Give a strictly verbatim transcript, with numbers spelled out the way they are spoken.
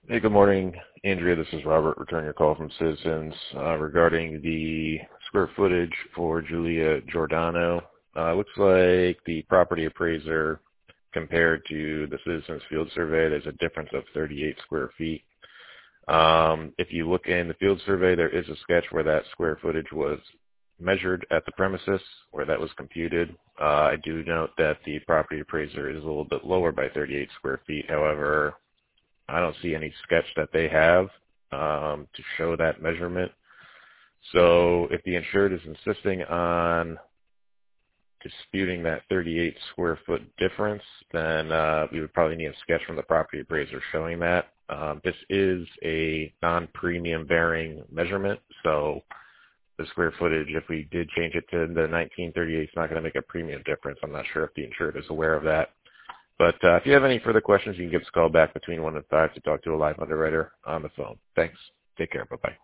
Hey, good morning, Andrea. This is Robert returning your call from Citizens uh, regarding the square footage for Julia Giordano. Uh, looks like the property appraiser compared to the Citizens Field Survey, there's a difference of thirty-eight square feet. Um, if you look in the field survey, there is a sketch where that square footage was measured at the premises, where that was computed. Uh, I do note that the property appraiser is a little bit lower by thirty-eight square feet. However, I don't see any sketch that they have um, to show that measurement. So if the insured is insisting on disputing that thirty-eight square foot difference, then uh, we would probably need a sketch from the property appraiser showing that. Um, this is a non-premium bearing measurement, so the square footage, if we did change it to the nineteen thirty-eight, it's not going to make a premium difference. I'm not sure if the insured is aware of that. But uh, if you have any further questions, you can give us a call back between one and five to talk to a live underwriter on the phone. Thanks. Take care. Bye-bye.